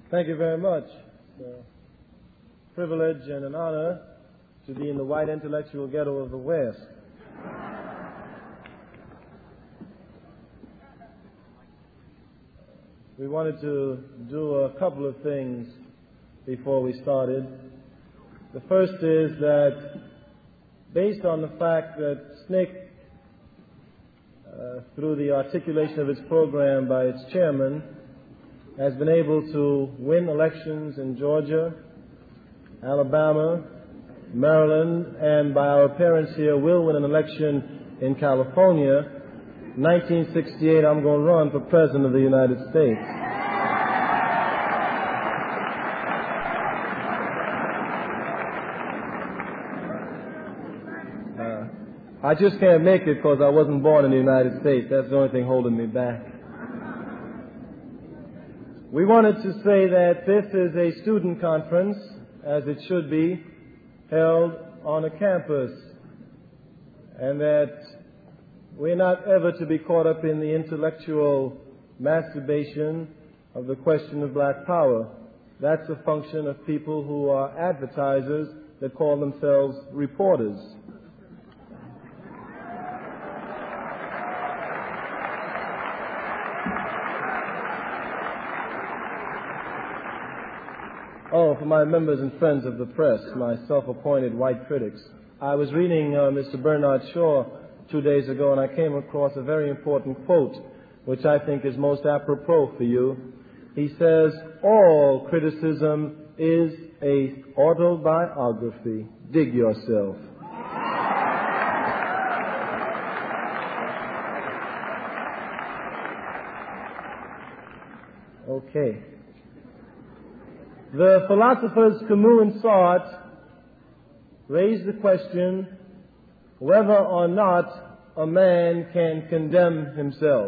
Thank you very much. It's a privilege and an honor to be in the white intellectual ghetto of the West. We wanted to do a couple of things before we started. The first is that based on the fact that SNCC, through the articulation of its program by its chairman, has been able to win elections in Georgia, Alabama, Maryland, and by our appearance here will win an election in California. 1968, I'm going to run for President of the United States. I just can't make it because I wasn't born in the United States. That's the only thing holding me back. We wanted to say that this is a student conference, as it should be, held on a campus, and that we're not ever to be caught up in the intellectual masturbation of the question of black power. That's a function of people who are advertisers that call themselves reporters. Oh, for my members and friends of the press, my self-appointed white critics. I was reading Mr. Bernard Shaw 2 days ago, and I came across a very important quote, which I think is most apropos for you. He says, "All criticism is a autobiography. Dig yourself." Okay. The philosophers Camus and Sartre raised the question whether or not a man can condemn himself.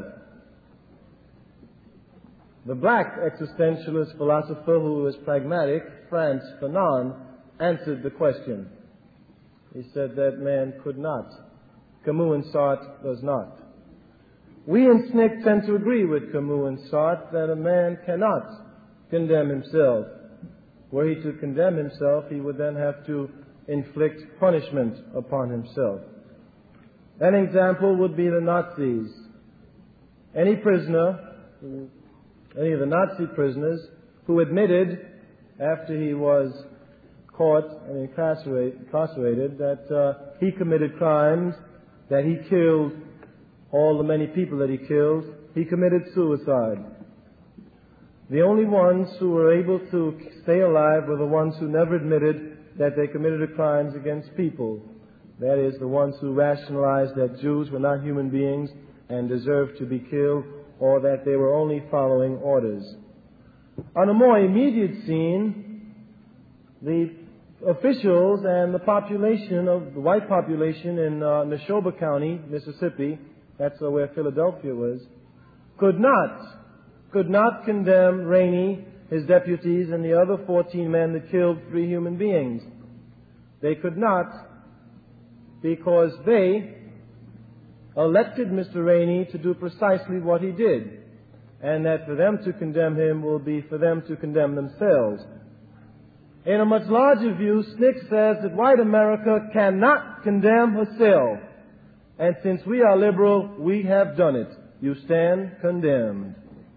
The black existentialist philosopher who was pragmatic, Frantz Fanon, answered the question. He said that man could not. Camus and Sartre does not. We in SNCC tend to agree with Camus and Sartre that a man cannot condemn himself. Were he to condemn himself, he would then have to inflict punishment upon himself. An example would be the Nazis. Any prisoner, any of the Nazi prisoners, who admitted after he was caught and incarcerated that he committed crimes, that he killed all the many people that he killed, he committed suicide. The only ones who were able to stay alive were the ones who never admitted that they committed crimes against people. That is, the ones who rationalized that Jews were not human beings and deserved to be killed, or that they were only following orders. On a more immediate scene, the officials and the population of the white population in Neshoba County, Mississippi, that's where Philadelphia was, could not condemn Rainey, his deputies, and the other 14 men that killed 3 human beings. They could not, because they elected Mr. Rainey to do precisely what he did, and that for them to condemn him will be for them to condemn themselves. In a much larger view, SNCC says that white America cannot condemn herself, and since we are liberal, we have done it. You stand condemned.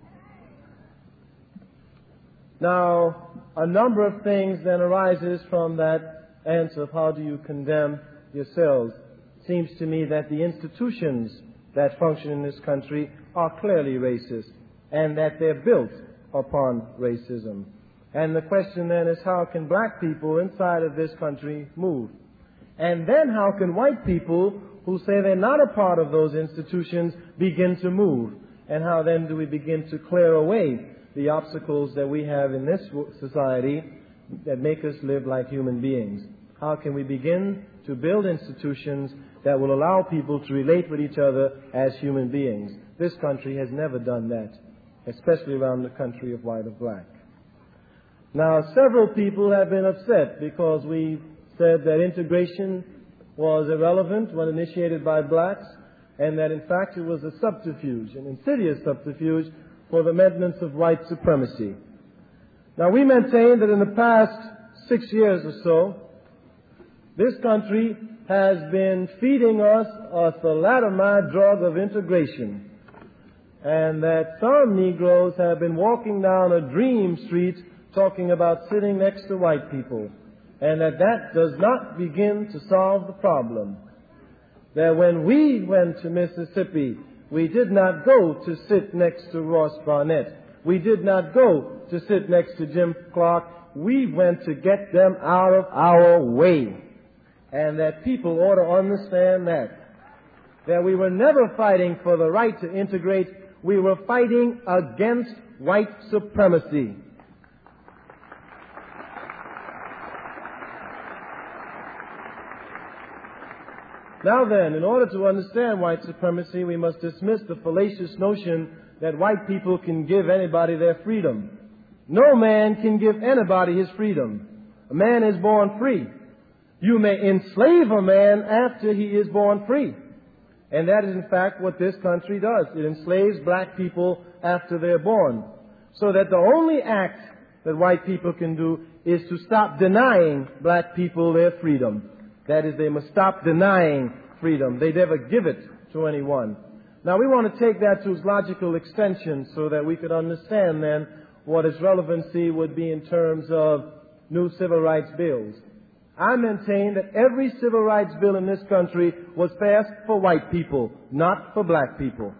Now, a number of things then arises from that answer of how do you condemn yourselves. It seems to me that the institutions that function in this country are clearly racist, and that they're built upon racism. And the question then is, how can black people inside of this country move? And then how can white people who say they're not a part of those institutions begin to move? And how then do we begin to clear away the obstacles that we have in this society that make us live like human beings? How can we begin to build institutions that will allow people to relate with each other as human beings? This country has never done that, especially around the country of white or black. Now, several people have been upset because we said that integration was irrelevant when initiated by blacks, and that in fact it was a subterfuge, an insidious subterfuge, for the maintenance of white supremacy. Now, we maintain that in the past 6 years or so, this country has been feeding us a thalidomide drug of integration, and that some Negroes have been walking down a dream street talking about sitting next to white people, and that does not begin to solve the problem. That when we went to Mississippi, we did not go to sit next to Ross Barnett. We did not go to sit next to Jim Clark. We went to get them out of our way. And that people ought to understand that we were never fighting for the right to integrate. We were fighting against white supremacy. Now then, in order to understand white supremacy, we must dismiss the fallacious notion that white people can give anybody their freedom. No man can give anybody his freedom. A man is born free. You may enslave a man after he is born free. And that is in fact what this country does. It enslaves black people after they're born. So that the only act that white people can do is to stop denying black people their freedom. That is, they must stop denying freedom. They never give it to anyone. Now, we want to take that to its logical extension so that we could understand then what its relevancy would be in terms of new civil rights bills. I maintain that every civil rights bill in this country was passed for white people, not for black people.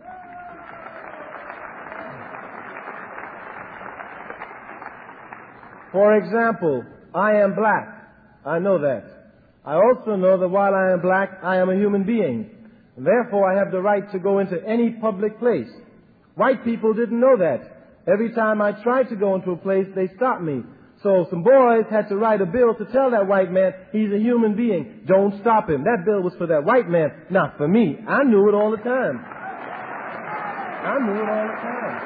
For example, I am black. I know that. I also know that while I am black, I am a human being. And therefore, I have the right to go into any public place. White people didn't know that. Every time I tried to go into a place, they stopped me. So some boys had to write a bill to tell that white man he's a human being. Don't stop him. That bill was for that white man, not for me. I knew it all the time. I knew it all the time.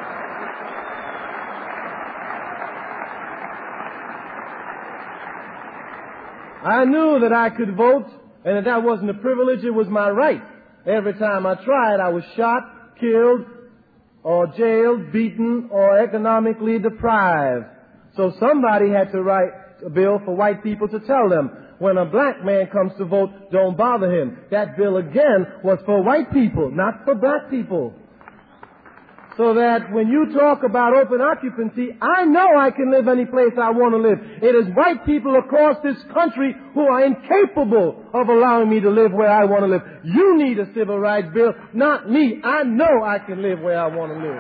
I knew that I could vote and that wasn't a privilege, it was my right. Every time I tried, I was shot, killed, or jailed, beaten, or economically deprived. So somebody had to write a bill for white people to tell them, when a black man comes to vote, don't bother him. That bill again was for white people, not for black people. So that when you talk about open occupancy, I know I can live any place I want to live. It is white people across this country who are incapable of allowing me to live where I want to live. You need a civil rights bill, not me. I know I can live where I want to live.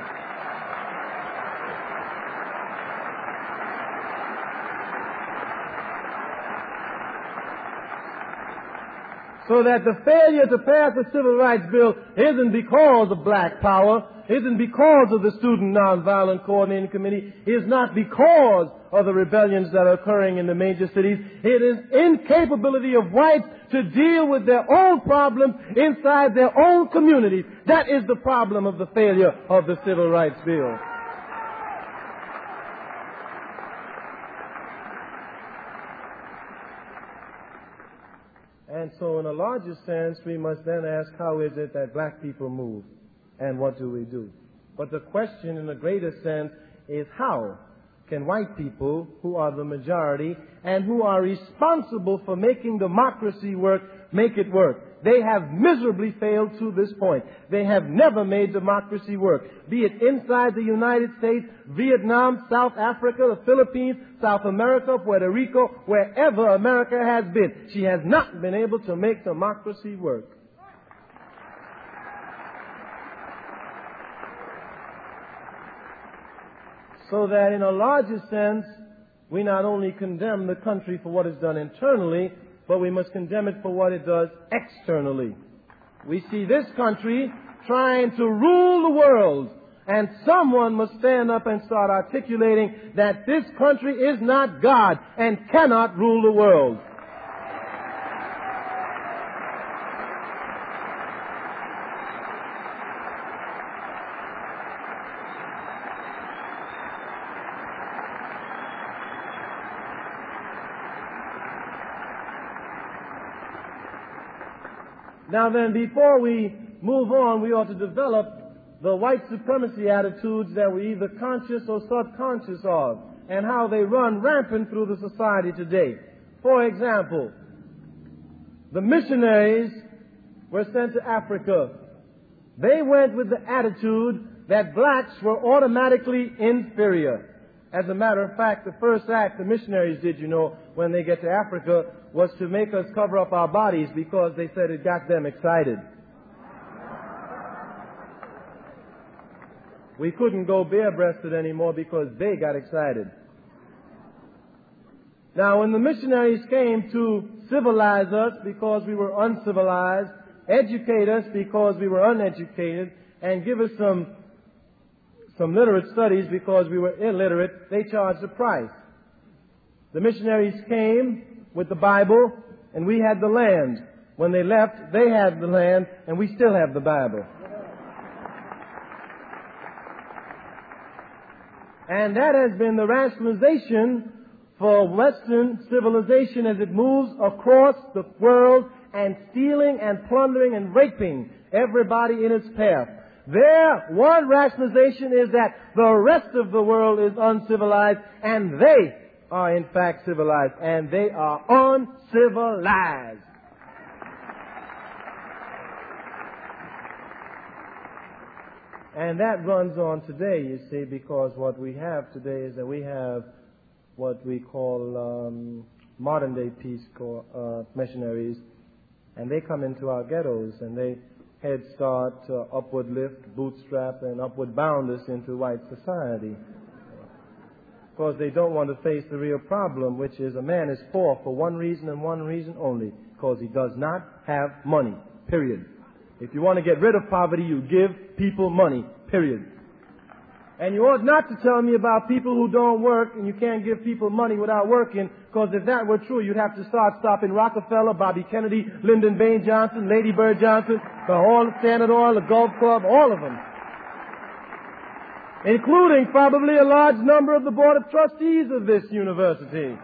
So that the failure to pass the civil rights bill isn't because of black power, isn't because of the Student Nonviolent Coordinating Committee, is not because of the rebellions that are occurring in the major cities. It is incapability of whites to deal with their own problems inside their own communities. That is the problem of the failure of the civil rights bill. And so in a larger sense, we must then ask, how is it that black people move? And what do we do? But the question in a greater sense is, how can white people, who are the majority and who are responsible for making democracy work, make it work? They have miserably failed to this point. They have never made democracy work, be it inside the United States, Vietnam, South Africa, the Philippines, South America, Puerto Rico, wherever America has been. She has not been able to make democracy work. So that in a larger sense, we not only condemn the country for what is done internally, but we must condemn it for what it does externally. We see this country trying to rule the world, and someone must stand up and start articulating that this country is not God and cannot rule the world. Now then, before we move on, we ought to develop the white supremacy attitudes that we're either conscious or subconscious of. and how they run rampant through the society today. For example, the missionaries were sent to Africa. They went with the attitude that blacks were automatically inferior. As a matter of fact, the first act the missionaries did, when they get to Africa, was to make us cover up our bodies because they said it got them excited. We couldn't go bare-breasted anymore because they got excited. Now, when the missionaries came to civilize us because we were uncivilized, educate us because we were uneducated, and give us some literate studies because we were illiterate, they charged a price. The missionaries came with the Bible, and we had the land. When they left, they had the land, and we still have the Bible. And that has been the rationalization for Western civilization as it moves across the world and stealing and plundering and raping everybody in its path. Their one rationalization is that the rest of the world is uncivilized and they are in fact civilized, and they are uncivilized. And that runs on today, you see, because what we have today is that we have what we call modern-day Peace Corps missionaries, and they come into our ghettos and they head start, upward lift, bootstrap, and upward bound us into white society. Because they don't want to face the real problem, which is a man is poor for one reason and one reason only, because he does not have money, period. If you want to get rid of poverty, you give people money, period. And you ought not to tell me about people who don't work and you can't give people money without working, because if that were true, you'd have to start stopping Rockefeller, Bobby Kennedy, Lyndon Baines Johnson, Lady Bird Johnson, the Standard Oil, the Gulf Club, all of them. Including probably a large number of the Board of Trustees of this university.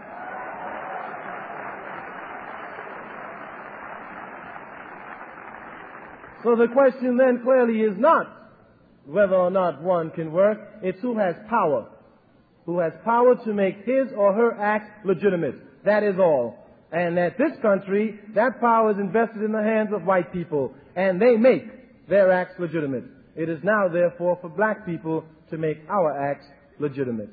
So the question then clearly is not whether or not one can work, it's who has power. Who has power to make his or her act legitimate. That is all. And at this country, that power is invested in the hands of white people, and they make their acts legitimate. It is now, therefore, for black people to make our acts legitimate.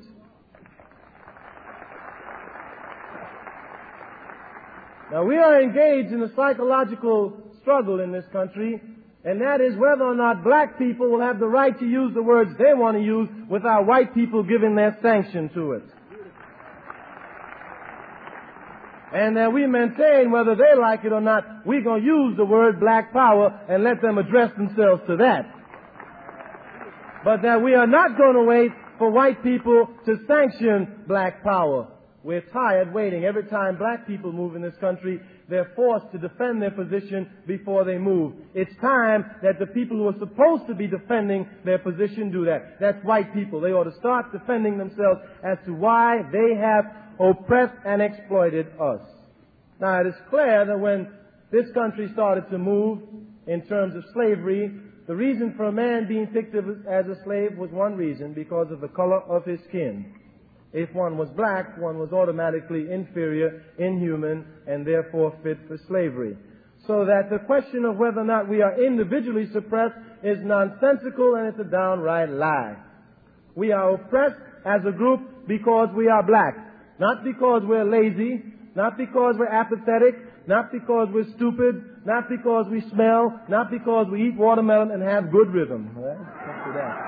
Now, we are engaged in a psychological struggle in this country, and that is whether or not black people will have the right to use the words they want to use without white people giving their sanction to it. And that we maintain, whether they like it or not, we're going to use the word black power and let them address themselves to that. But that we are not going to wait for white people to sanction black power. We're tired waiting. Every time black people move in this country, they're forced to defend their position before they move. It's time that the people who are supposed to be defending their position do that. That's white people. They ought to start defending themselves as to why they have oppressed and exploited us. Now, it is clear that when this country started to move in terms of slavery, the reason for a man being picked as a slave was one reason, because of the color of his skin. If one was black, one was automatically inferior, inhuman, and therefore fit for slavery. So that the question of whether or not we are individually suppressed is nonsensical, and it's a downright lie. We are oppressed as a group because we are black. Not because we're lazy, not because we're apathetic, not because we're stupid, not because we smell, not because we eat watermelon and have good rhythm. All right? Let's do that.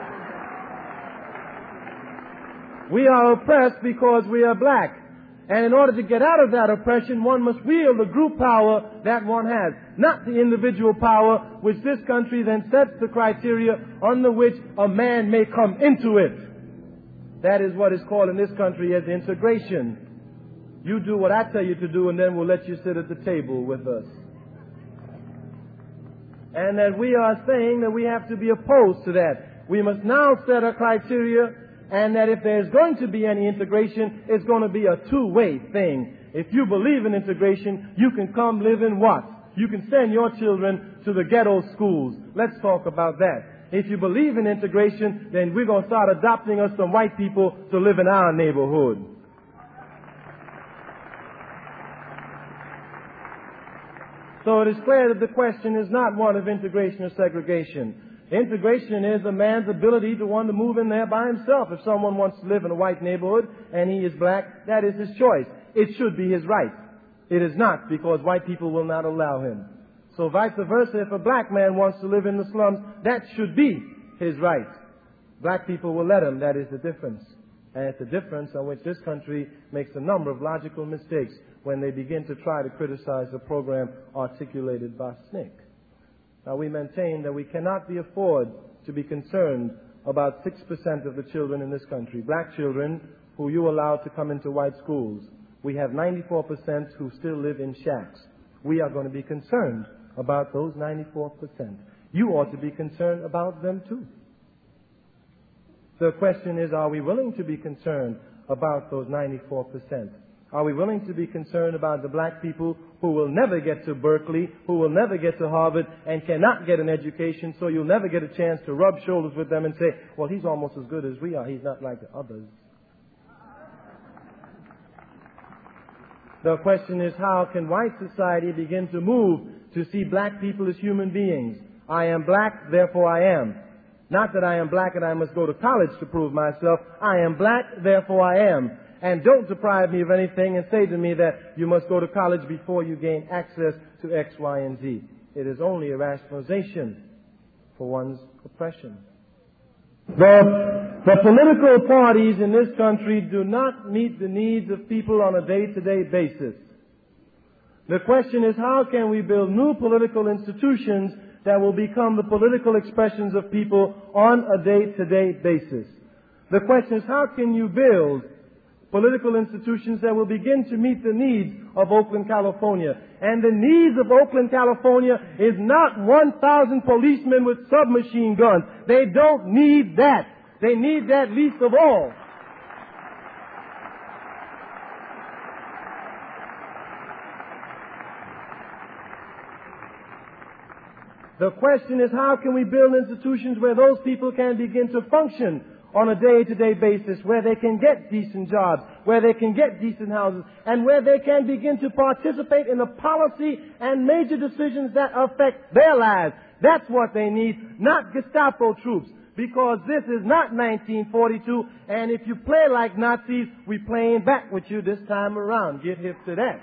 We are oppressed because we are black. And in order to get out of that oppression, one must wield the group power that one has, not the individual power which this country then sets the criteria under which a man may come into it. That is what is called in this country as integration. You do what I tell you to do, and then we'll let you sit at the table with us. And that we are saying that we have to be opposed to that. We must now set a criteria, and that if there's going to be any integration, it's going to be a two-way thing. If you believe in integration, you can come live in what? You can send your children to the ghetto schools. Let's talk about that. If you believe in integration, then we're going to start adopting us some white people to live in our neighborhood. So it is clear that the question is not one of integration or segregation. Integration is a man's ability to want to move in there by himself. If someone wants to live in a white neighborhood and he is black, that is his choice. It should be his right. It is not, because white people will not allow him. So vice versa, if a black man wants to live in the slums, that should be his right. Black people will let him. That is the difference. And it's the difference on which this country makes a number of logical mistakes when they begin to try to criticize the program articulated by SNCC. Now, we maintain that we cannot be afford to be concerned about 6% of the children in this country, black children who you allow to come into white schools. We have 94% who still live in shacks. We are going to be concerned about those 94%. You ought to be concerned about them too. The question is, are we willing to be concerned about those 94%? Are we willing to be concerned about the black people who will never get to Berkeley, who will never get to Harvard, and cannot get an education, so you'll never get a chance to rub shoulders with them and say, well, he's almost as good as we are. He's not like the others. The question is, how can white society begin to move to see black people as human beings? I am black, therefore I am. Not that I am black and I must go to college to prove myself. I am black, therefore I am. And don't deprive me of anything and say to me that you must go to college before you gain access to X, Y, and Z. It is only a rationalization for one's oppression. The political parties in this country do not meet the needs of people on a day-to-day basis. The question is, how can we build new political institutions that will become the political expressions of people on a day-to-day basis? The question is, how can you build political institutions that will begin to meet the needs of Oakland, California? And the needs of Oakland, California is not 1,000 policemen with submachine guns. They don't need that. They need that least of all. The question is, how can we build institutions where those people can begin to function on a day-to-day basis, where they can get decent jobs, where they can get decent houses, and where they can begin to participate in the policy and major decisions that affect their lives. That's what they need, not Gestapo troops, because this is not 1942, and if you play like Nazis, we're playing back with you this time around. Get hip to that.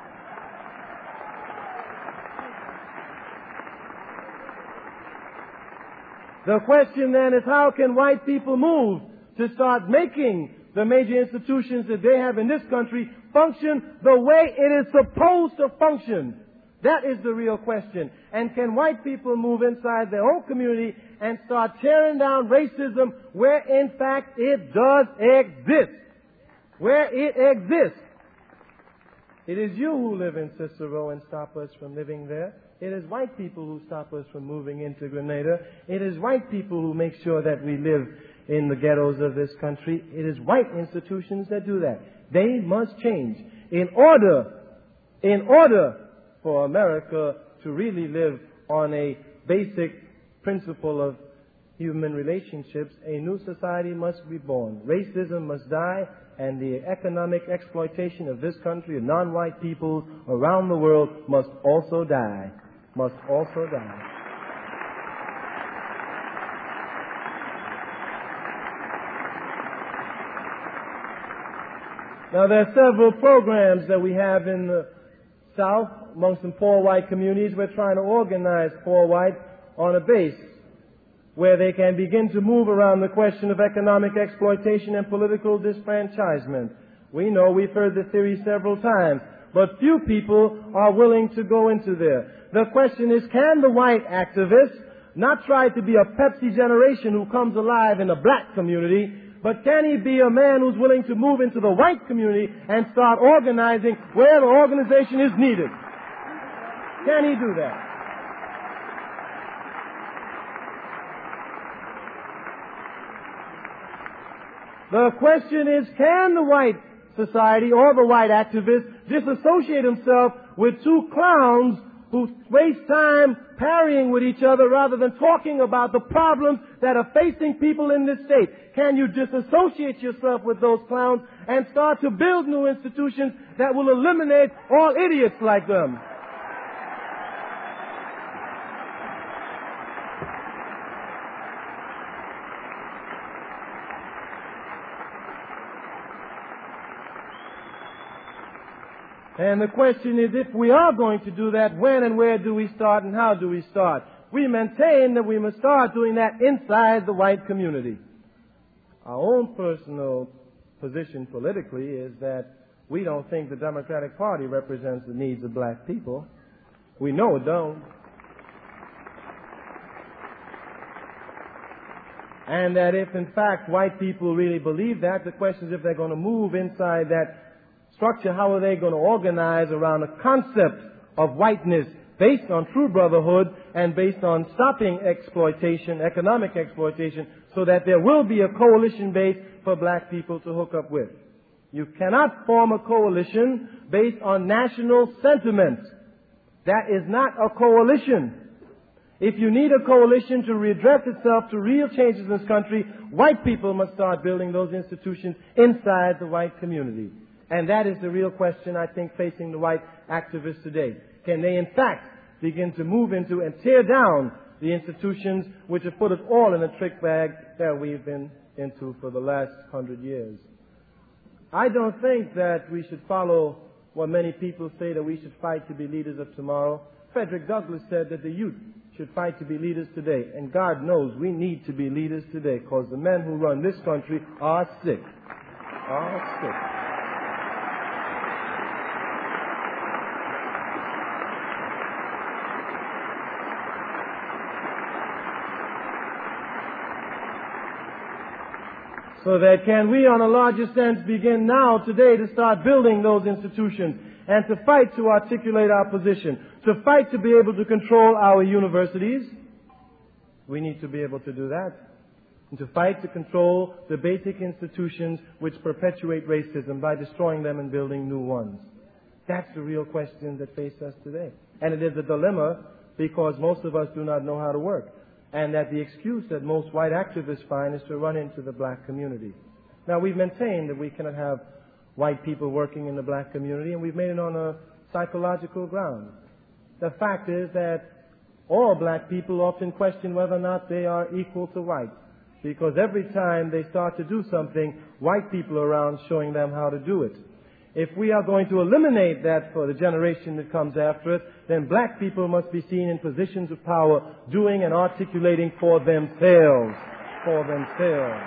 The question then is, how can white people move to start making the major institutions that they have in this country function the way it is supposed to function? That is the real question. And can white people move inside their own community and start tearing down racism where in fact it does exist? Where it exists. It is you who live in Cicero and stop us from living there. It is white people who stop us from moving into Grenada. It is white people who make sure that we live in the ghettos of this country. It is white institutions that do that. They must change in order for America to really live on a basic principle of human relationships. A new society must be born. Racism must die, and the economic exploitation of this country and non-white people around the world must also die. Must also die. Now, there are several programs that we have in the South among some poor white communities. We're trying to organize poor white on a base where they can begin to move around the question of economic exploitation and political disfranchisement. We know, we've heard the theory several times, but few people are willing to go into there. The question is, can the white activist not try to be a Pepsi generation who comes alive in a black community, but can he be a man who's willing to move into the white community and start organizing where the organization is needed? Can he do that? The question is, can the white society or the white activist disassociate himself with two clowns who waste time parrying with each other rather than talking about the problems that are facing people in this state? Can you disassociate yourself with those clowns and start to build new institutions that will eliminate all idiots like them? And the question is, if we are going to do that, when and where do we start and how do we start? We maintain that we must start doing that inside the white community. Our own personal position politically is that we don't think the Democratic Party represents the needs of black people. We know it don't. And that if, in fact, white people really believe that, the question is if they're going to move inside that structure, how are they going to organize around a concept of whiteness based on true brotherhood and based on stopping exploitation, economic exploitation, so that there will be a coalition base for black people to hook up with. You cannot form a coalition based on national sentiment. That is not a coalition. If you need a coalition to redress itself to real changes in this country, white people must start building those institutions inside the white community. And that is the real question, I think, facing the white activists today. Can they, in fact, begin to move into and tear down the institutions which have put us all in a trick bag that we've been into for the last 100 years? I don't think that we should follow what many people say, that we should fight to be leaders of tomorrow. Frederick Douglass said that the youth should fight to be leaders today. And God knows we need to be leaders today, because the men who run this country are sick. Are sick. So that can we, on a larger sense, begin now, today, to start building those institutions and to fight to articulate our position, to fight to be able to control our universities. We need to be able to do that. And to fight to control the basic institutions which perpetuate racism by destroying them and building new ones. That's the real question that faces us today. And it is a dilemma because most of us do not know how to work. And that the excuse that most white activists find is to run into the black community. Now, we've maintained that we cannot have white people working in the black community, and we've made it on a psychological ground. The fact is that all black people often question whether or not they are equal to whites, because every time they start to do something, white people are around showing them how to do it. If we are going to eliminate that for the generation that comes after us, then black people must be seen in positions of power, doing and articulating for themselves. For themselves.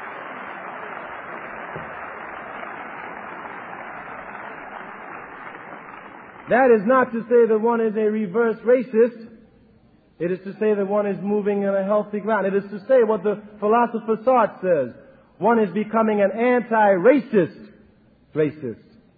That is not to say that one is a reverse racist. It is to say that one is moving on a healthy ground. It is to say what the philosopher Sartre says. One is becoming an anti-racist racist.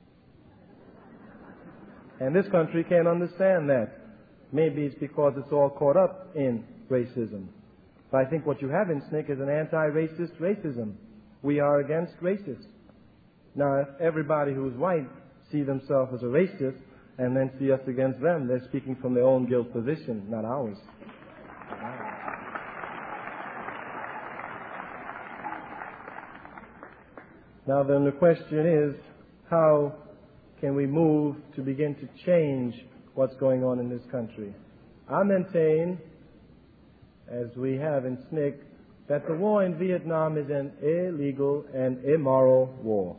And this country can't understand that. Maybe it's because it's all caught up in racism. But I think what you have in SNCC is an anti-racist racism. We are against racists. Now, if everybody who's white see themselves as a racist and then see us against them, they're speaking from their own guilt position, not ours. Now then, the question is, how can we move to begin to change what's going on in this country? I maintain, as we have in SNCC, that the war in Vietnam is an illegal and immoral war.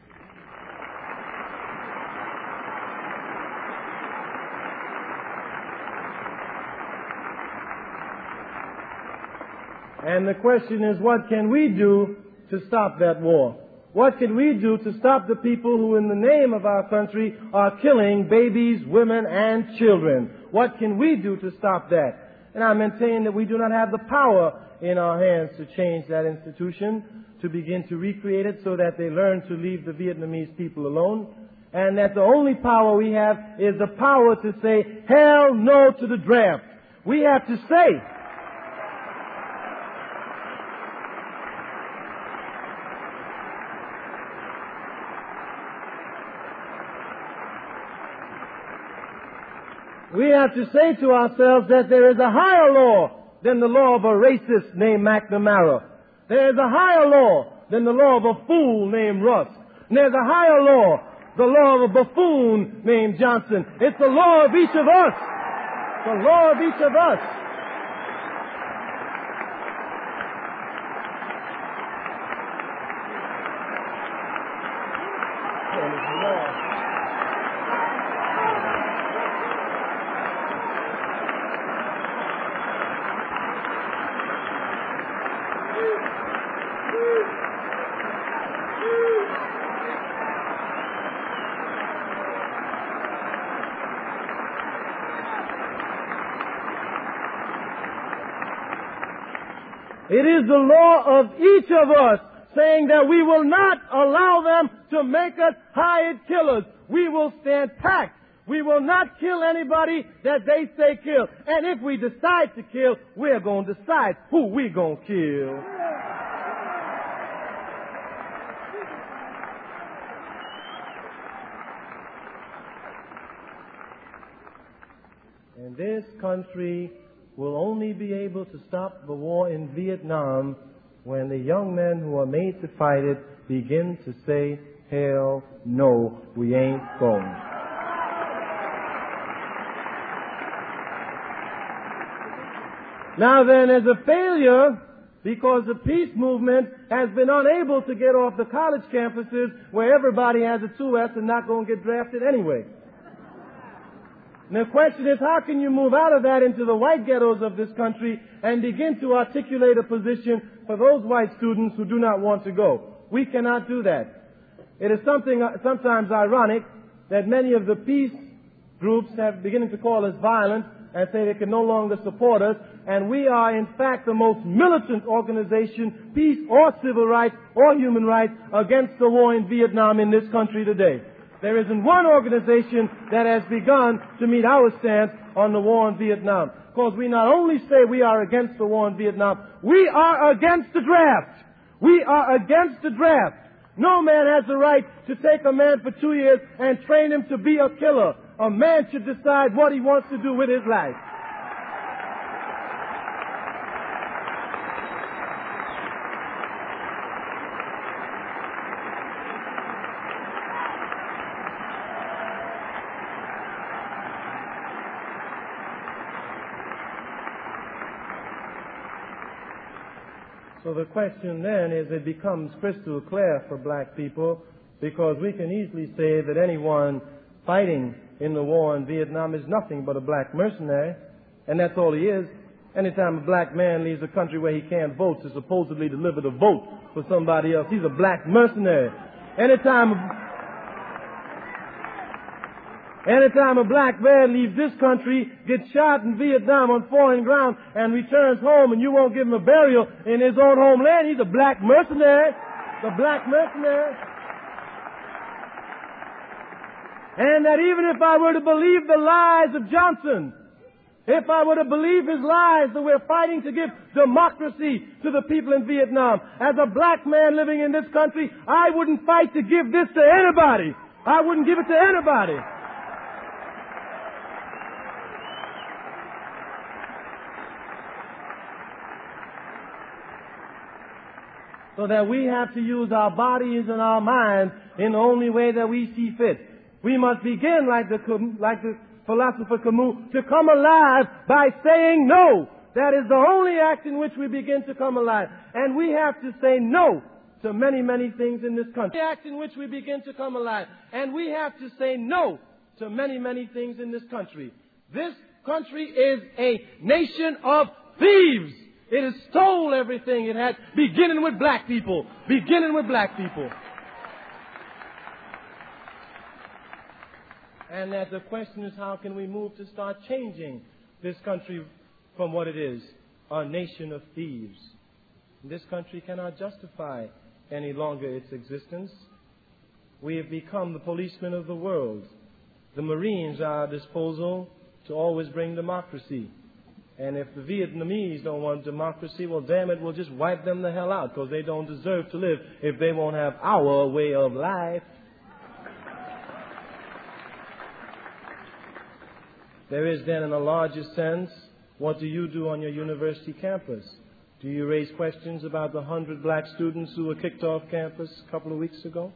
And the question is, what can we do to stop that war? What can we do to stop the people who, in the name of our country, are killing babies, women, and children? What can we do to stop that? And I maintain that we do not have the power in our hands to change that institution, to begin to recreate it so that they learn to leave the Vietnamese people alone, and that the only power we have is the power to say, hell no to the draft. We have to say, We have to say to ourselves that there is a higher law than the law of a racist named McNamara. There is a higher law than the law of a fool named Rusk. And there's a higher law, the law of a buffoon named Johnson. It's the law of each of us. The law of each of us. It is the law of each of us saying that we will not allow them to make us hired killers. We will stand packed. We will not kill anybody that they say kill. And if we decide to kill, we're going to decide who we're going to kill. And this country will only be able to stop the war in Vietnam when the young men who are made to fight it begin to say, hell no, we ain't going. Now then, as a failure, because the peace movement has been unable to get off the college campuses where everybody has a 2S and not going to get drafted anyway. And the question is, how can you move out of that into the white ghettos of this country and begin to articulate a position for those white students who do not want to go? We cannot do that. It is sometimes ironic that many of the peace groups have beginning to call us violent and say they can no longer support us, and we are in fact the most militant organization, peace or civil rights or human rights, against the war in Vietnam in this country today. There isn't one organization that has begun to meet our stance on the war in Vietnam. Because we not only say we are against the war in Vietnam, we are against the draft. We are against the draft. No man has the right to take a man for 2 years and train him to be a killer. A man should decide what he wants to do with his life. So the question then is, it becomes crystal clear for black people, because we can easily say that anyone fighting in the war in Vietnam is nothing but a black mercenary, and that's all he is. Anytime a black man leaves a country where he can't vote to supposedly deliver the vote for somebody else, he's a black mercenary. Anytime a black man leaves this country, gets shot in Vietnam on foreign ground, and returns home and you won't give him a burial in his own homeland, he's a black mercenary. The black mercenary. And that even if I were to believe the lies of Johnson, if I were to believe his lies that we're fighting to give democracy to the people in Vietnam, as a black man living in this country, I wouldn't fight to give this to anybody. I wouldn't give it to anybody. So that we have to use our bodies and our minds in the only way that we see fit. We must begin, like the philosopher Camus, to come alive by saying no. That is the only act in which we begin to come alive. And we have to say no to many, many things in this country. The act in which we begin to come alive. And we have to say no to many, many things in this country. This country is a nation of thieves. It has stole everything it had, beginning with black people. Beginning with black people. And that the question is, how can we move to start changing this country from what it is, a nation of thieves? This country cannot justify any longer its existence. We have become the policemen of the world. The Marines are at our disposal to always bring democracy. And if the Vietnamese don't want democracy, well, damn it, we'll just wipe them the hell out, because they don't deserve to live if they won't have our way of life. There is then, in a larger sense, what do you do on your university campus? Do you raise questions about the 100 black students who were kicked off campus a couple of weeks ago?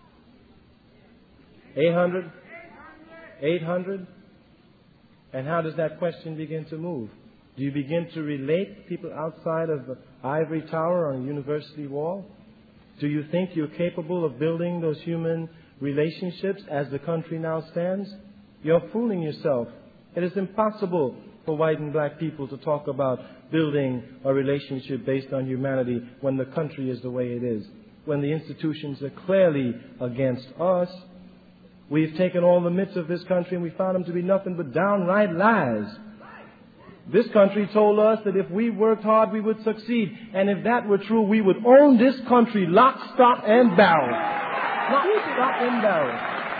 800? 800? And how does that question begin to move? Do you begin to relate people outside of the ivory tower on a university wall? Do you think you're capable of building those human relationships as the country now stands? You're fooling yourself. It is impossible for white and black people to talk about building a relationship based on humanity when the country is the way it is, when the institutions are clearly against us. We've taken all the myths of this country and we found them to be nothing but downright lies. This country told us that if we worked hard, we would succeed. And if that were true, we would own this country lock, stock, and barrel. Lock, stock, and barrel.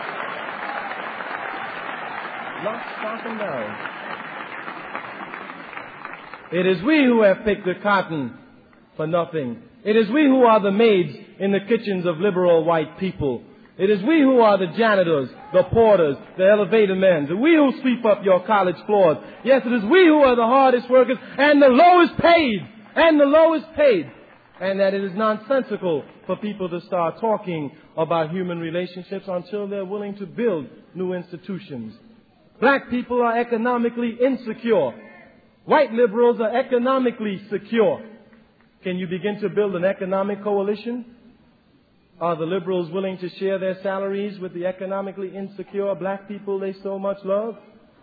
Lock, stock, and barrel. It is we who have picked the cotton for nothing. It is we who are the maids in the kitchens of liberal white people. It is we who are the janitors, the porters, the elevator men. It is we who sweep up your college floors. Yes, it is we who are the hardest workers and the lowest paid. And the lowest paid. And that it is nonsensical for people to start talking about human relationships until they're willing to build new institutions. Black people are economically insecure. White liberals are economically secure. Can you begin to build an economic coalition? Are the liberals willing to share their salaries with the economically insecure black people they so much love?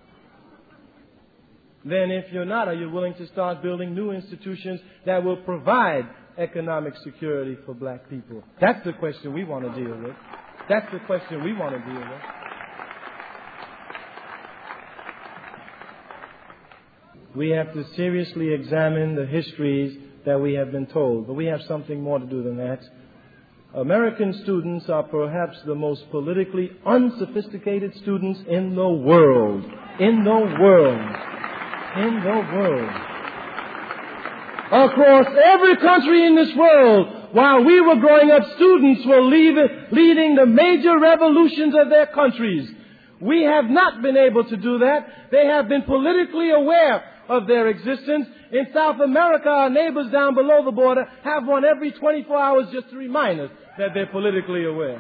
Then if you're not, are you willing to start building new institutions that will provide economic security for black people? That's the question we want to deal with. That's the question we want to deal with. We have to seriously examine the histories that we have been told. But we have something more to do than that. American students are perhaps the most politically unsophisticated students in the world. In the world. In the world. Across every country in this world, while we were growing up, students were leading the major revolutions of their countries. We have not been able to do that. They have been politically aware of their existence. In South America, our neighbors down below the border have one every 24 hours just to remind us that they're politically aware.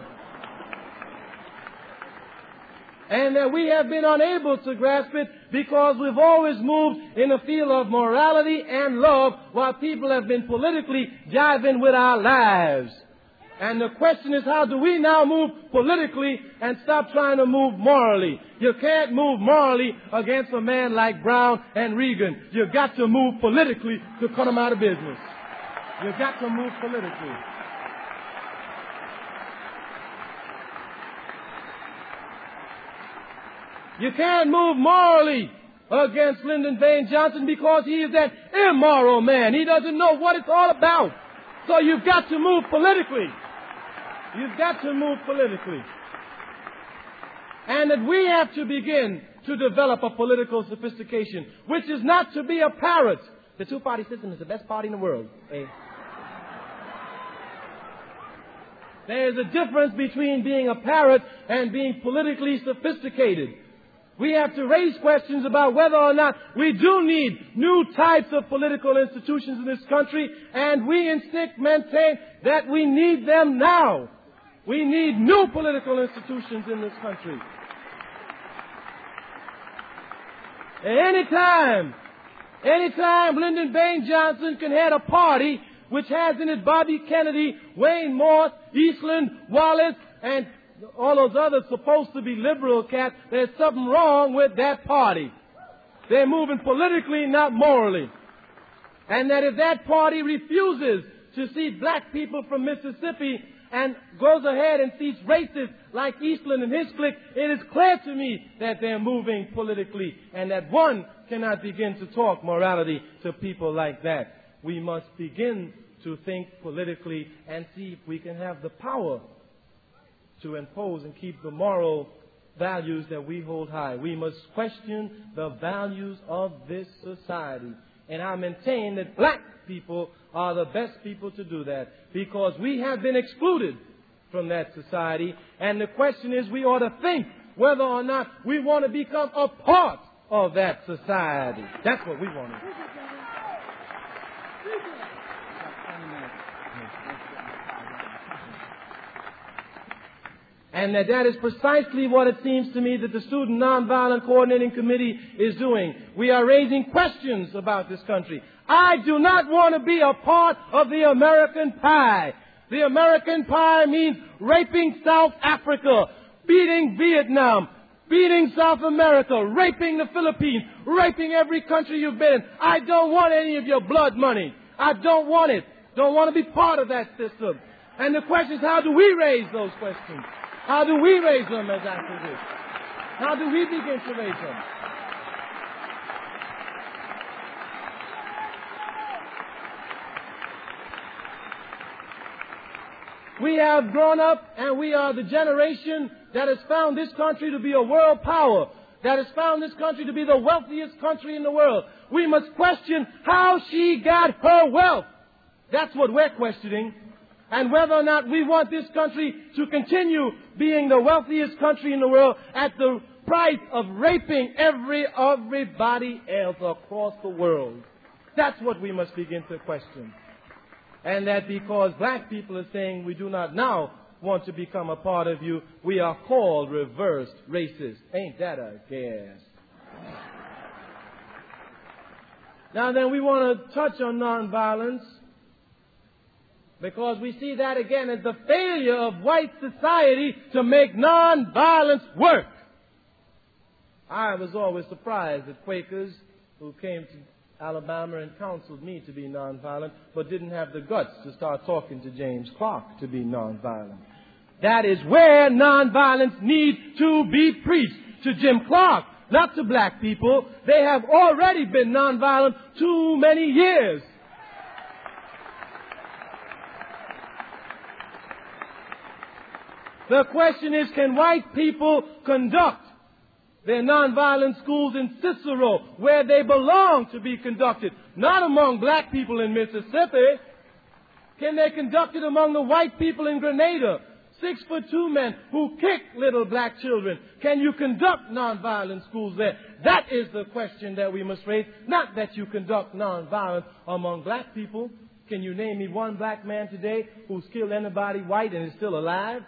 And that we have been unable to grasp it because we've always moved in the field of morality and love while people have been politically jiving with our lives. And the question is, how do we now move politically and stop trying to move morally? You can't move morally against a man like Brown and Reagan. You've got to move politically to cut them out of business. You've got to move politically. You can't move morally against Lyndon Baines Johnson because he is an immoral man. He doesn't know what it's all about. So you've got to move politically. You've got to move politically. And that we have to begin to develop a political sophistication, which is not to be a parrot. The two-party system is the best party in the world. There is a difference between being a parrot and being politically sophisticated. We have to raise questions about whether or not we do need new types of political institutions in this country, and we insist maintain that we need them now. We need new political institutions in this country. Anytime Lyndon Baines Johnson can head a party which has in it Bobby Kennedy, Wayne Morse, Eastland, Wallace, and all those others supposed to be liberal cats, there's something wrong with that party. They're moving politically, not morally. And that if that party refuses to see black people from Mississippi and goes ahead and sees racists like Eastland and his clique, it is clear to me that they're moving politically and that one cannot begin to talk morality to people like that. We must begin to think politically and see if we can have the power to impose and keep the moral values that we hold high. We must question the values of this society. And I maintain that black people are the best people to do that because we have been excluded from that society. And the question is, we ought to think whether or not we want to become a part of that society. That's what we want to do. And that is precisely what it seems to me that the Student Nonviolent Coordinating Committee is doing. We are raising questions about this country. I do not want to be a part of the American pie. The American pie means raping South Africa, beating Vietnam, beating South America, raping the Philippines, raping every country you've been in. I don't want any of your blood money. I don't want it. Don't want to be part of that system. And the question is, how do we raise those questions? How do we raise them as activists? How do we begin to raise them? We have grown up and we are the generation that has found this country to be a world power, that has found this country to be the wealthiest country in the world. We must question how she got her wealth. That's what we're questioning. And whether or not we want this country to continue being the wealthiest country in the world at the price of raping everybody else across the world. That's what we must begin to question. And that because black people are saying we do not now want to become a part of you, we are called reversed racists. Ain't that a gas? Now then, we want to touch on nonviolence, because we see that again as the failure of white society to make nonviolence work. I was always surprised at Quakers who came to Alabama and counseled me to be nonviolent, but didn't have the guts to start talking to James Clark to be nonviolent. That is where nonviolence needs to be preached, to Jim Clark, not to black people. They have already been nonviolent too many years. The question is, can white people conduct their nonviolent schools in Cicero, where they belong to be conducted, not among black people in Mississippi? Can they conduct it among the white people in Grenada, 6'2" men who kick little black children? Can you conduct nonviolent schools there? That is the question that we must raise, not that you conduct nonviolence among black people. Can you name me one black man today who's killed anybody white and is still alive?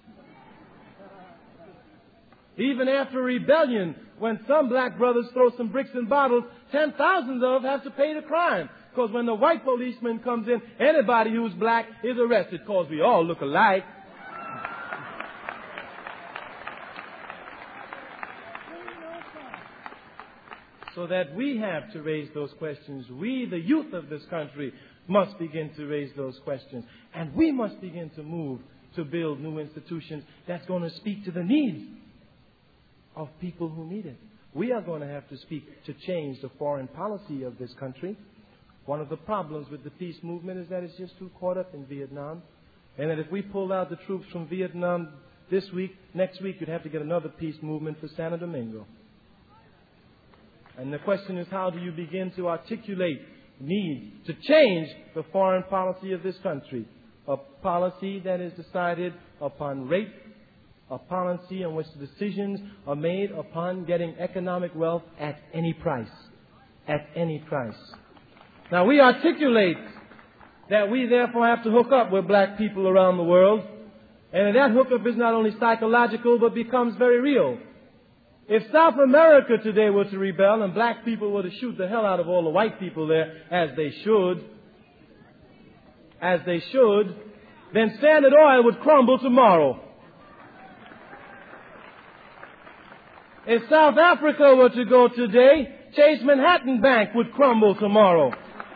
Even after a rebellion, when some black brothers throw some bricks and bottles, 10,000 of them have to pay the crime. Because when the white policeman comes in, anybody who's black is arrested because we all look alike. So that we have to raise those questions. We, the youth of this country, must begin to raise those questions. And we must begin to move to build new institutions that's going to speak to the needs of people who need it. We are going to have to speak to change the foreign policy of this country. One of the problems with the peace movement is that it's just too caught up in Vietnam. And that if we pulled out the troops from Vietnam this week, next week you'd have to get another peace movement for Santo Domingo. And the question is, how do you begin to articulate needs to change the foreign policy of this country? A policy that is decided upon rape, a policy in which the decisions are made upon getting economic wealth at any price. At any price. Now, we articulate that we therefore have to hook up with black people around the world. And that hookup is not only psychological, but becomes very real. If South America today were to rebel and black people were to shoot the hell out of all the white people there, as they should, then Standard Oil would crumble tomorrow. If South Africa were to go today, Chase Manhattan Bank would crumble tomorrow.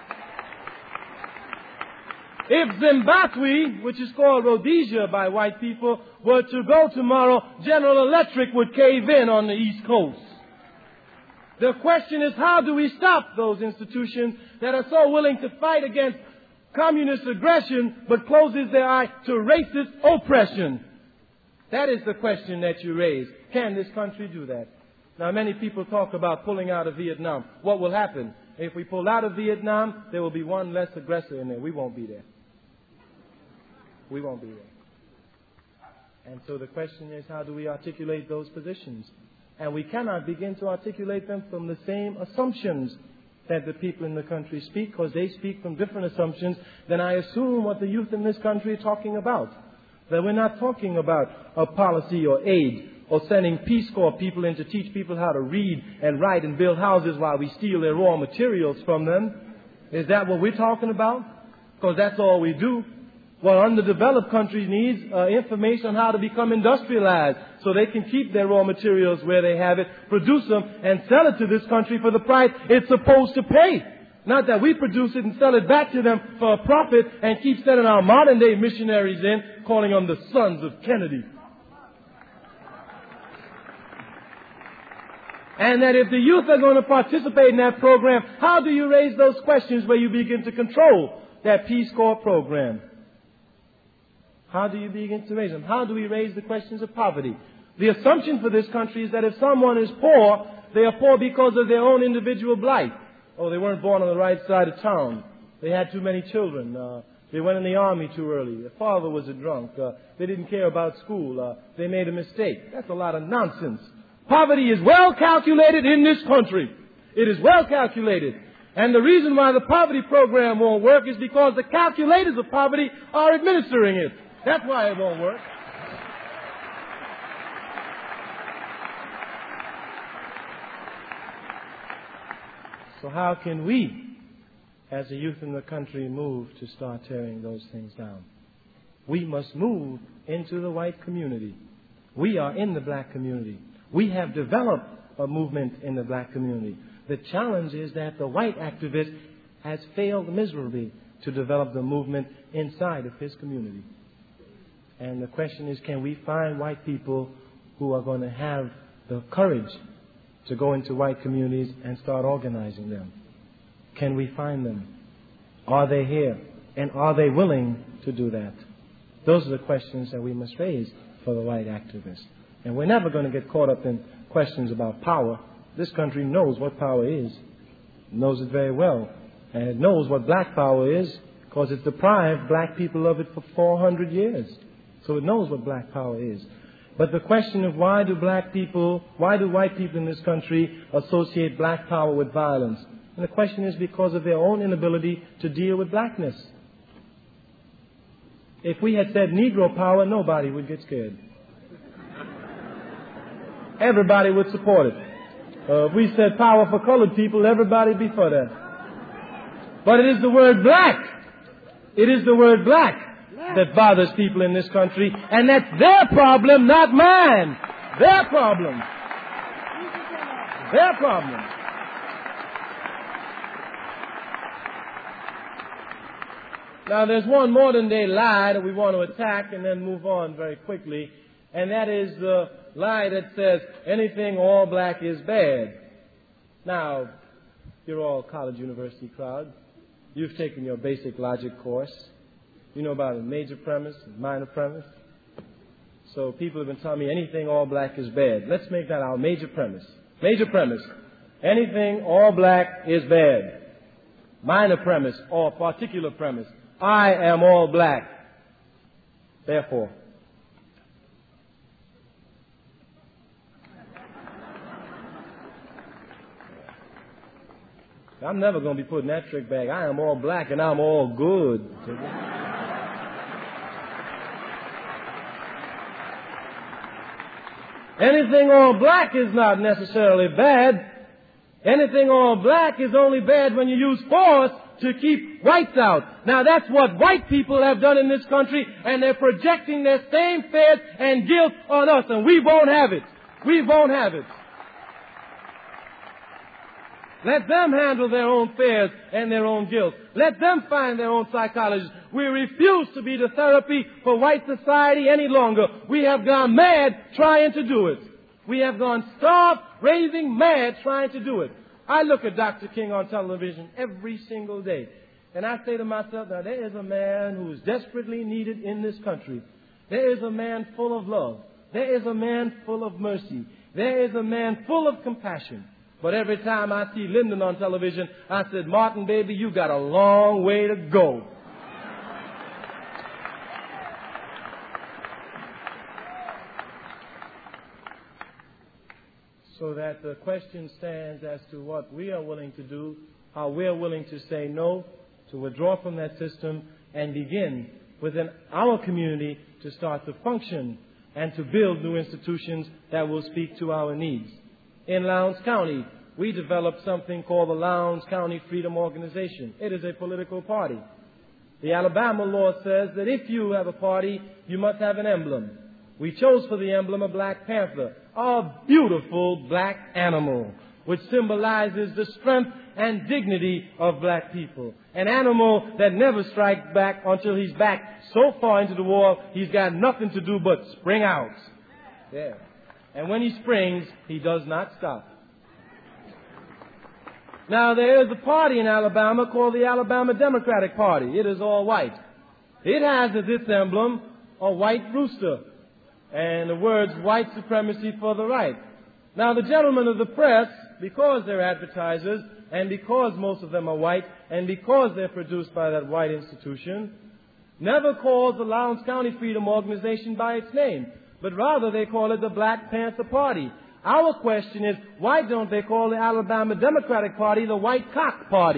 If Zimbabwe, which is called Rhodesia by white people, were to go tomorrow, General Electric would cave in on the East Coast. The question is, how do we stop those institutions that are so willing to fight against communist aggression but closes their eye to racist oppression? That is the question that you raise. Can this country do that? Now, many people talk about pulling out of Vietnam. What will happen? If we pull out of Vietnam, there will be one less aggressor in there. We won't be there. We won't be there. And so the question is, how do we articulate those positions? And we cannot begin to articulate them from the same assumptions that the people in the country speak, because they speak from different assumptions than I assume what the youth in this country are talking about. That we're not talking about a policy or aid or sending Peace Corps people in to teach people how to read and write and build houses while we steal their raw materials from them. Is that what we're talking about? Because that's all we do. Well, underdeveloped countries need information on how to become industrialized so they can keep their raw materials where they have it, produce them, and sell it to this country for the price it's supposed to pay. Not that we produce it and sell it back to them for a profit and keep sending our modern-day missionaries in, calling them the sons of Kennedy. And that if the youth are going to participate in that program, how do you raise those questions where you begin to control that Peace Corps program? How do you begin to raise them? How do we raise the questions of poverty? The assumption for this country is that if someone is poor, they are poor because of their own individual blight. Oh, they weren't born on the right side of town. They had too many children. They went in the army too early. Their father was a drunk. They didn't care about school. They made a mistake. That's a lot of nonsense. Poverty is well calculated in this country. It is well calculated. And the reason why the poverty program won't work is because the calculators of poverty are administering it. That's why it won't work. So how can we, as a youth in the country, move to start tearing those things down? We must move into the white community. We are in the black community. We have developed a movement in the black community. The challenge is that the white activist has failed miserably to develop the movement inside of his community. And the question is, can we find white people who are going to have the courage to go into white communities and start organizing them? Can we find them? Are they here? And are they willing to do that? Those are the questions that we must raise for the white activists. And we're never going to get caught up in questions about power. This country knows what power is. It knows it very well. And it knows what black power is because it's deprived black people of it for 400 years. So it knows what black power is. But the question of why do white people in this country associate black power with violence? And the question is because of their own inability to deal with blackness. If we had said Negro power, nobody would get scared. Everybody would support it. If we said power for colored people, everybody would be for that. But it is the word black. It is the word black that bothers people in this country, and that's their problem, not mine. Their problem. Their problem. Now, there's one modern day lie that we want to attack and then move on very quickly, and that is the lie that says anything all black is bad. Now, you're all college university crowd. You've taken your basic logic course. You know about a major premise, a minor premise. So people have been telling me anything all black is bad. Let's make that our major premise. Major premise. Anything all black is bad. Minor premise or particular premise. I am all black. Therefore. I'm never going to be putting that trick back. I am all black and I'm all good. Anything all black is not necessarily bad. Anything all black is only bad when you use force to keep whites out. Now that's what white people have done in this country, and they're projecting their same fears and guilt on us, and we won't have it. We won't have it. Let them handle their own fears and their own guilt. Let them find their own psychologists. We refuse to be the therapy for white society any longer. We have gone mad trying to do it. We have gone starved, raving mad trying to do it. I look at Dr. King on television every single day, and I say to myself, now there is a man who is desperately needed in this country. There is a man full of love. There is a man full of mercy. There is a man full of compassion. But every time I see Lyndon on television, I said, Martin, baby, you got a long way to go. so that the question stands as to what we are willing to do, how we are willing to say no, to withdraw from that system, and begin within our community to start to function and to build new institutions that will speak to our needs. In Lowndes County, we developed something called the Lowndes County Freedom Organization. It is a political party. The Alabama law says that if you have a party, you must have an emblem. We chose for the emblem a black panther, a beautiful black animal, which symbolizes the strength and dignity of black people. An animal that never strikes back until he's back so far into the war, he's got nothing to do but spring out. Yeah. And when he springs, he does not stop. Now, there is a party in Alabama called the Alabama Democratic Party. It is all white. It has as its emblem a white rooster and the words white supremacy for the right. Now, the gentlemen of the press, because they're advertisers and because most of them are white and because they're produced by that white institution, never calls the Lowndes County Freedom Organization by its name, but rather they call it the Black Panther Party. Our question is, why don't they call the Alabama Democratic Party the White Cock Party?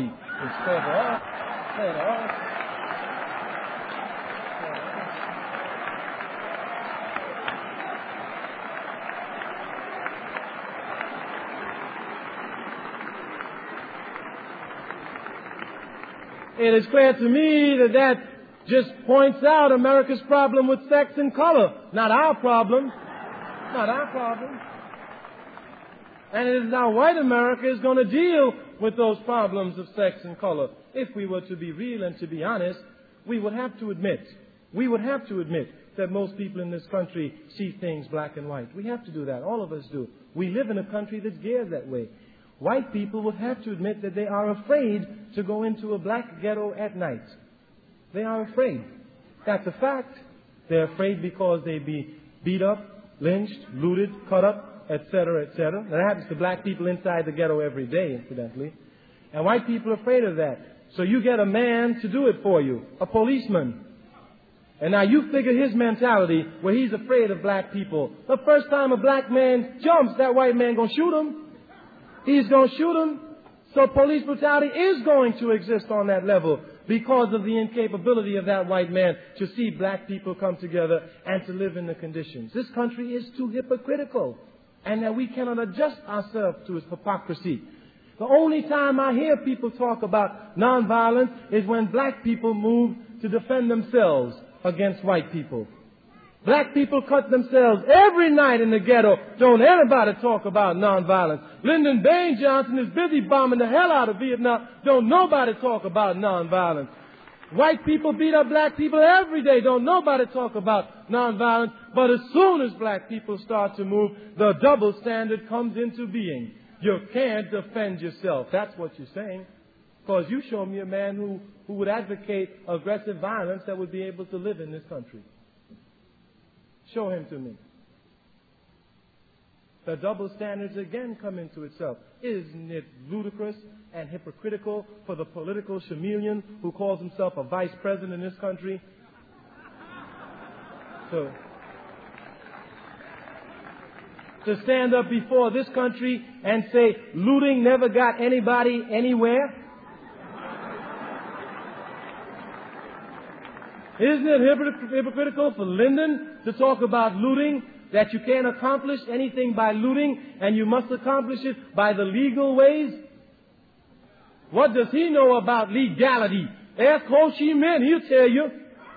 It is clear to me that that just points out America's problem with sex and color. Not our problem. Not our problem. And it is now white America is going to deal with those problems of sex and color. If we were to be real and to be honest, we would have to admit that most people in this country see things black and white. We have to do that. All of us do. We live in a country that's geared that way. White people would have to admit that they are afraid to go into a black ghetto at night. They are afraid. That's a fact. They're afraid because they'd be beat up, lynched, looted, cut up, etc., etc. That happens to black people inside the ghetto every day, incidentally. And white people are afraid of that. So you get a man to do it for you, a policeman. And now you figure his mentality where he's afraid of black people. The first time a black man jumps, that white man gonna shoot him. He's gonna shoot him. So police brutality is going to exist on that level because of the incapability of that white man to see black people come together and to live in the conditions. This country is too hypocritical. And that we cannot adjust ourselves to its hypocrisy. The only time I hear people talk about nonviolence is when black people move to defend themselves against white people. Black people cut themselves every night in the ghetto. Don't anybody talk about nonviolence. Lyndon Baines Johnson is busy bombing the hell out of Vietnam. Don't nobody talk about nonviolence. White people beat up black people every day. Don't nobody talk about nonviolence. But as soon as black people start to move, the double standard comes into being. You can't defend yourself. That's what you're saying. Because you show me a man who would advocate aggressive violence that would be able to live in this country. Show him to me. The double standards again come into itself. Isn't it ludicrous and hypocritical for the political chameleon who calls himself a vice president in this country? So, to stand up before this country and say looting never got anybody anywhere? Isn't it hypocritical for Lyndon to talk about looting, that you can't accomplish anything by looting and you must accomplish it by the legal ways? What does he know about legality? Ask Ho Chi Minh, he'll tell you.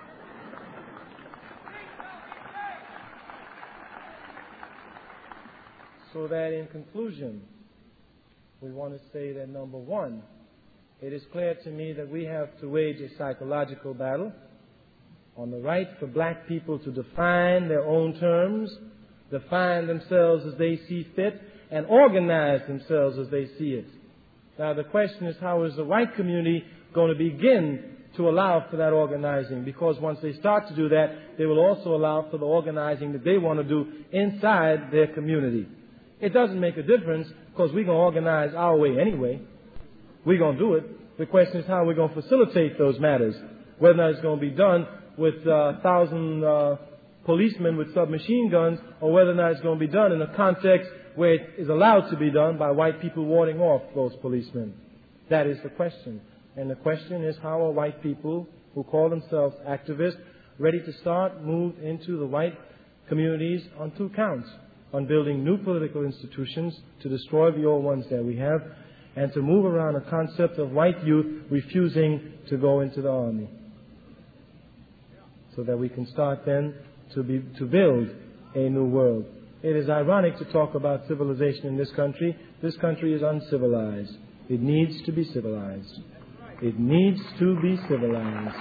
So that in conclusion, we want to say that number one, it is clear to me that we have to wage a psychological battle on the right for black people to define their own terms, define themselves as they see fit, and organize themselves as they see it. Now the question is, how is the white community going to begin to allow for that organizing? Because once they start to do that, they will also allow for the organizing that they want to do inside their community. It doesn't make a difference because we're going to organize our way anyway. We're going to do it. The question is how we're going to facilitate those matters, whether or not it's going to be done with 1,000 policemen with submachine guns, or whether or not it's going to be done in a context where it is allowed to be done by white people warding off those policemen. That is the question. And the question is, how are white people who call themselves activists ready to start move into the white communities on two counts: on building new political institutions to destroy the old ones that we have, and to move around a concept of white youth refusing to go into the army, so that we can start then to build a new world. It is ironic to talk about civilization in this country. This country is uncivilized. It needs to be civilized. It needs to be civilized.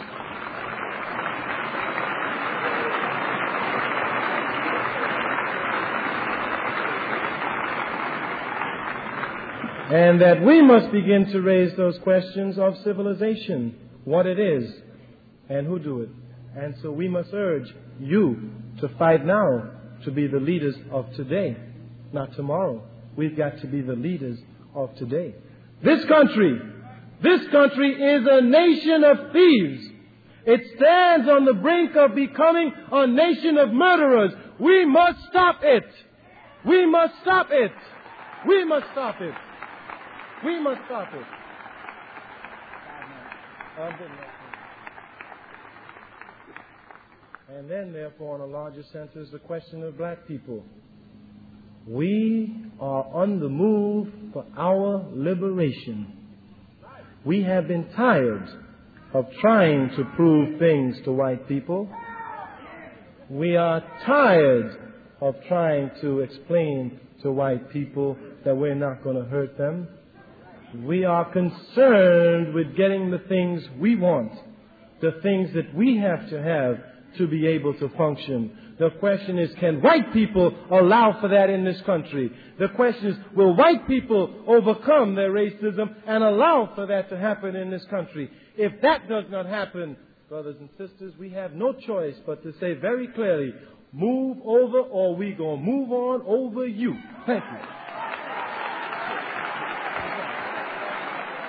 And that we must begin to raise those questions of civilization, what it is, and who do it. And so we must urge you to fight now to be the leaders of today, not tomorrow. We've got to be the leaders of today. This country is a nation of thieves. It stands on the brink of becoming a nation of murderers. We must stop it. We must stop it. We must stop it. We must stop it. And then, therefore, in a larger sense, is the question of black people. We are on the move for our liberation. We have been tired of trying to prove things to white people. We are tired of trying to explain to white people that we're not going to hurt them. We are concerned with getting the things we want, the things that we have to have to be able to function. The question is, can white people allow for that in this country? The question is, will white people overcome their racism and allow for that to happen in this country? If that does not happen, brothers and sisters, we have no choice but to say very clearly, move over or we gonna move on over you. Thank you.